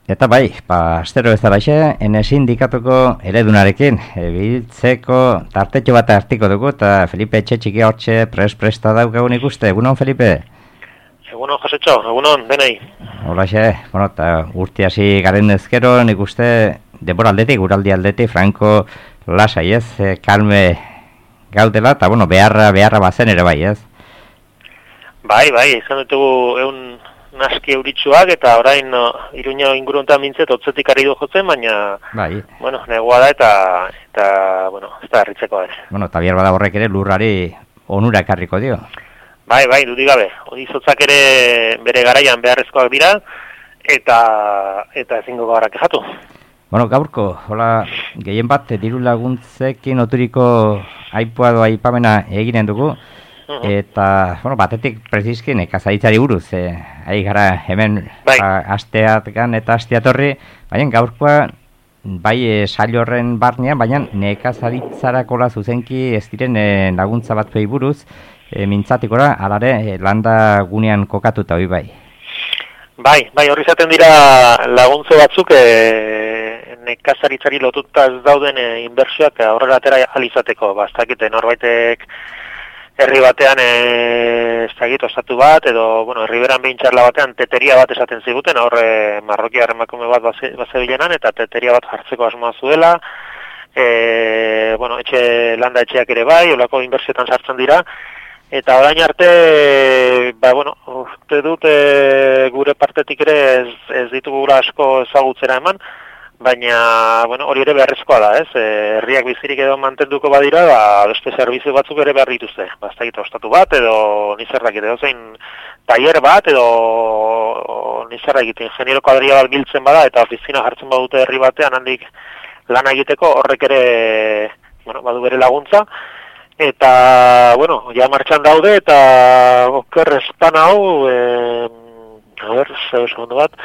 Eta bai, astero bezalaxe, sindikatuko eredunarekin, biltzeko tartetxo bat hartiko dugu, eta Felipe Etxetxiki hortxe presta daukagun ikuste. Egunon, Felipe? Egunon, Josetxo, egunon, denei. Holaxe, eta urte hasi garen ezkero, nik uste, denbora aldetik, guraldi aldetik, franko lasai ez, kalme gaudela, eta beharra bazen ere bai ez. Bai, izan ditugu egun naski euritsuak, eta orain Iruña inguruntan mintzet, otzetik ari du jotzen, baina, bai. Negua da, eta ez da herritzeko ere. Eta bihar bada horrek ere lurrari onura ekarriko dio. Bai, dudik gabe. Izotzak ere bere garaian beharrezkoak dira, eta ezingo gara kexatu. Gaurko, gehien bat, diru laguntzekin oturiko aipamena eginen dugu, eta, batetik prezizki nekazaritzari buruz, ari gara hemen asteatgan eta asteatorri, baina gaurkoa, bai sail horren barnean, baina nekazaritzarakola zuzenki ez diren laguntza batzuei buruz, mintzatikora, alare, landa gunean kokatuta hori bai. Bai, horri zaten dira laguntze batzuk, nekazaritzari lotuta ez dauden inbertsioak aurrera atera alizateko, ez dakite norbaitek herri batean ostatu bat, edo, herriberan behin batean teteria bat esaten ziguten, horre marrokia emakume bat bazebilenan, eta teteria bat jartzeko asmoa zuela, landa etxeak ere bai, olako inbertsioetan sartzen dira, eta orain arte, uste dut gure partetik ere ez ditugula asko ezagutzera eman, baina, hori ere beharrezkoa da, ez? Herriak bizirik edo mantenduko badira, beste zerbitzu batzuk ere behar dituzte. Baztakit ostatu bat, edo nizerrak edo zein tailer bat, edo nizerrak egiten ingeniero kuadria bat biltzen bada, eta ofizina jartzen badute herri batean handik lana egiteko, horrek ere, badu bere laguntza. Eta, ja martxan daude, eta oker espan hau, segundo bat,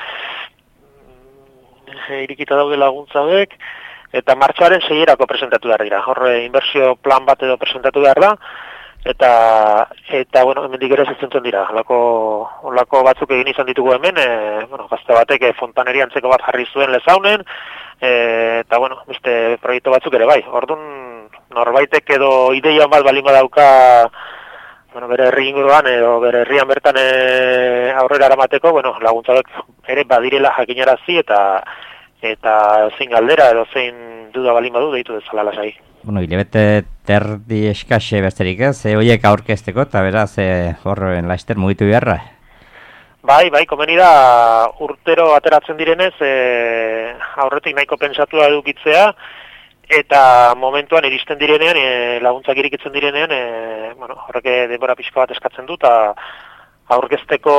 irikita daude laguntza hauek, eta martxoaren 6erako presentatu behar dira. Horre, inbertsio plan bat edo presentatu behar da, eta hemendik ere zizentzen dira. Olako batzuk egin izan ditugu hemen, gazte batek fontaneria antzeko bat jarri zuen Lezaunen, eta beste proiektu batzuk ere bai. Orduan, norbaitek edo ideia bat balin badauka, bere herri inguruan edo bere herrian bertan aurrera eramateko, laguntzak ere badirela jakinarazi eta zein galdera edo zein duda balin badu deitu dezala lasai. Hilabete terdi eskaxe besterik ez, horiek aurkezteko eta beraz horren laster mugitu beharra? Bai, komeni da urtero ateratzen direnez, aurretik nahiko pensatua edukitzea, eta momentuan iristen direnean, laguntzak irikitzen direnean, horrek denbora pixka bat eskatzen du, eta aurkezteko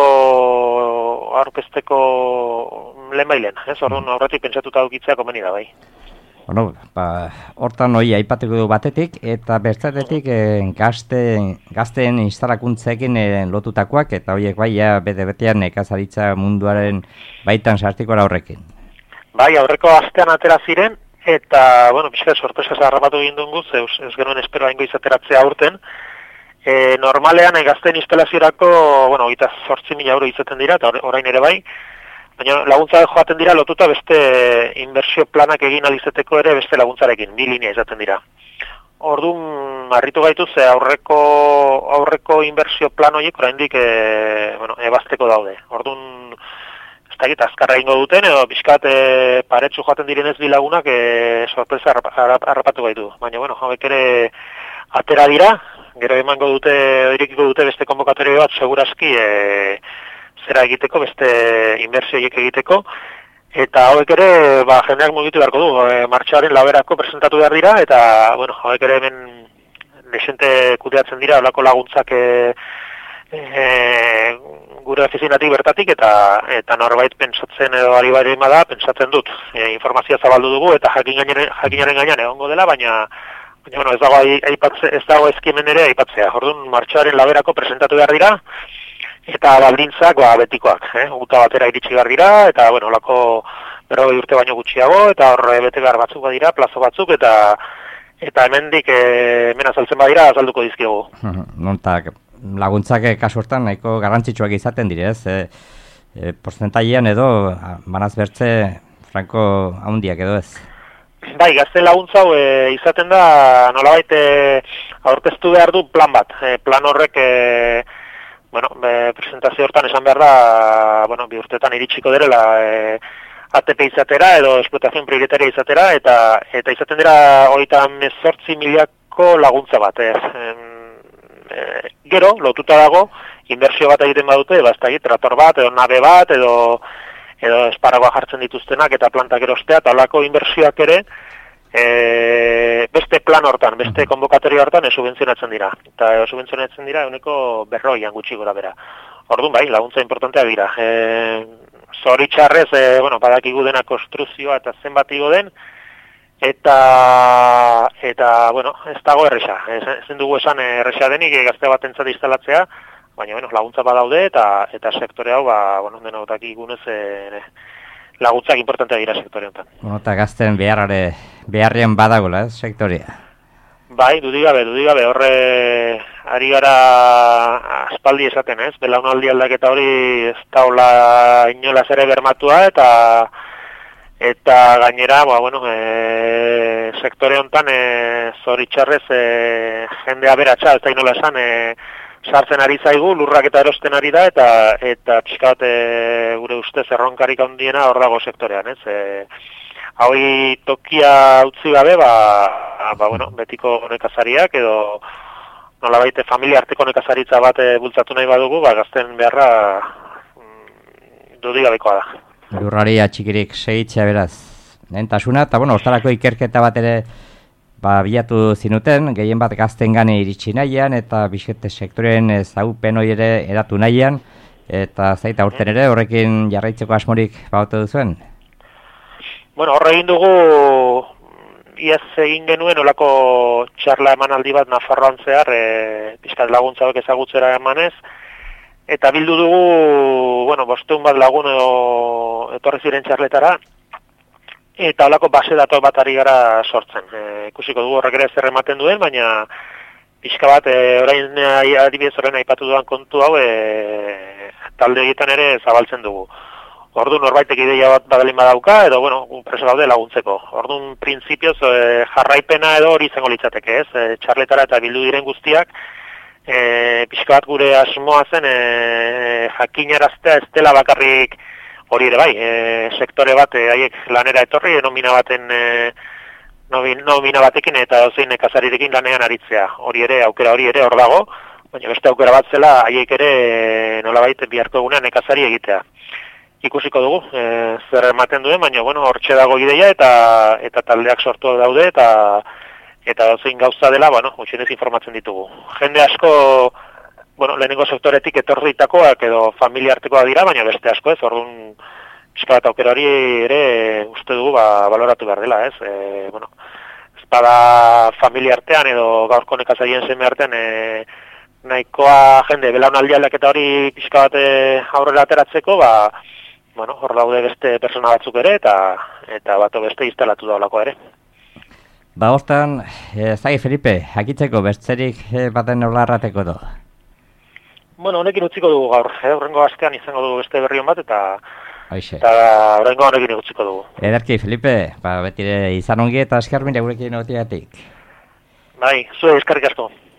lehenbailen, ez? Orduan aurretik pentsatuta edukitzea komeni da, bai. Hortan hori aipatuko du batetik, eta bestetik gazteen instalakuntzekin lotutakoak, eta horiek bai, bete-betean nekazaritza munduaren baitan sartikora horrekin. Bai, aurreko astean atera ziren, eta, pixka sorpresa zarrapatu egin dungu, ez genuen espero haingo izateratzea aurten. Normalean, gazteen instalaziorako, 8.000 euro izaten dira, eta orain ere bai, baina laguntza joaten dira lotuta beste inbertsio planak egin alizeteko ere beste laguntzarekin, 2 linea izaten dira. Orduan, harritu gaitu ze aurreko inbertsio plan horiek oraindik ebazteko daude. Orduan, azkarra ingo duten, edo pixkat paretsu joaten direnez bi lagunak sorpresa harrapatu gaitu. Baina, hauek ere atera dira, gero emango dute, irekiko dute beste konbokatorio bat, segurazki zera egiteko, beste inbertsio horiek egiteko, eta hauek ere, jendeak mugitu beharko du, martxoaren 9erako presentatu behar dira, eta, hauek ere hemen desente kudeatzen dira, olako laguntzak gure ofizinatik bertatik, eta norbait pentsatzen edo ari bari da, pentsatzen dut. Informazioa zabaldu dugu, eta jakinaren gainean egongo dela, baina ez dago ezkimen ere aipatzea. Orduan, martxoaren 9erako presentatu behar dira, eta baldintzak betikoak. Guta batera iritsi behar dira, eta olako 40 urte baino gutxiago, eta horre bete behar batzuk badira, plazo batzuk, eta hemendik hemen azaltzen badira, azalduko dizkigu. Laguntzak kasu hortan nahiko garrantzitsuak izaten direz, porcentailean edo manaz bertze franko handiak edo ez? Bai, gazte laguntza hau izaten da nolabait aurkeztu behar du plan bat. Plan horrek presentazio hortan esan behar da, bi urtetan iritsiko derela ATP izatera edo esplotazion prioritaria izatera eta izaten dira 38.000 laguntza bat. Gero, lotuta dago, inbertsio bat egiten badute, trator bat, edo nabe bat, edo esparagoa jartzen dituztenak eta plantak erostea, eta holako inbertsioak ere beste plan hortan, beste konbokatoria hortan subentzionatzen dira. Eta subentzionatzen dira euneko 40 gutxi gora bera. Orduan bai, laguntza importantea dira. Zoritxarrez, badakigu dena konstruzioa eta zenbat igo den, eta ez dago erresa. Ezin dugu esan erresa denik gazte batentzat instalatzea, baina laguntza badaude eta sektore hau denotak igunez laguntzak importantea dira sektore honetan. Eta gazten beharrean badagola, sektorea? Bai, dudigabe, horre ari gara aspaldi esaten, ez? Belaunaldi aldaketa hori ez daula inolaz ere bermatua eta gainera, sektore honetan zoritxarrez jende aberatsa, ez da inola esan, sartzen ari zaigu, lurrak eta erosten ari da, eta pixka bat gure ustez erronkarik handiena hor dago sektorean, ez? Hoi tokia utzi gabe, betiko nekazariak edo nolabait familia arteko nekazaritza bat bultzatu nahi badugu, gazten beharra dudigabekoa da. Lurrari atxikirik segitzea beraz. Lehentasuna, eta ostarako ikerketa bat ere bilatu zinuten, gehien bat gazten gane iritsi nahian, eta bizkete sektoren ezagupen hori ere eratu nahian, eta zaita urten ere horrekin jarraitzeko asmorik baute duzuen? Horre egin dugu, iaz egin genuen olako txarla emanaldi bat Nafarroan zehar, pixkat laguntza hauek ezagutzera emanez, eta bildu dugu, 500 bat lagun etorri ziren txarletara, eta olako base dato bat ari gara sortzen. Ikusiko dugu horrek ere zer ematen duen, baina pixka bat, orain adibidez horren aipatu duan kontu hau, talde egiten ere zabaltzen dugu. Orduan norbaitek ideia bat badalin badauka, edo, presa gaude laguntzeko. Orduan, printzipioz, jarraipena edo hori izango litzateke, ez? Txarletara eta bildu diren guztiak, pixka bat gure asmoa zen, jakinaraztea ez dela bakarrik hori ere bai, sektore bat, haiek lanera etorri, nomina batekin eta ozein nekazarirekin lanean aritzea. Hori ere, aukera hori ere hor dago, baina beste aukera bat zela, haiek ere nolabait biharko egunean nekazari egitea. Ikusiko dugu, zer ematen duen, baina hortxe dago ideia eta taldeak sortu daude eta zein gauza dela, utxinez informatzen ditugu. Jende asko, lehenengo sektoretik etorritakoak edo familia artekoa dira, baina beste asko ez, orduan pixka bat aukera hori ere uste dugu baloratu behar dela, ez? Ez bada familia artean edo gaurko nekazarien seme artean nahikoa jende belaunaldi aldaketa hori pixka bat aurrera ateratzeko, hor daude beste persona batzuk ere, eta bato beste instalatu daulako ere. Hortan, zagi Felipe, jakitzeko bestzerik baten nola errateko du? Honekin utziko dugu gaur, horrengo astean izango dugu beste berri hon bat, eta horrengo honekin utziko dugu. Ederki, Felipe, betire izan ongi eta eskermin gurekin otiatik. Bai, zue eskerrik asko.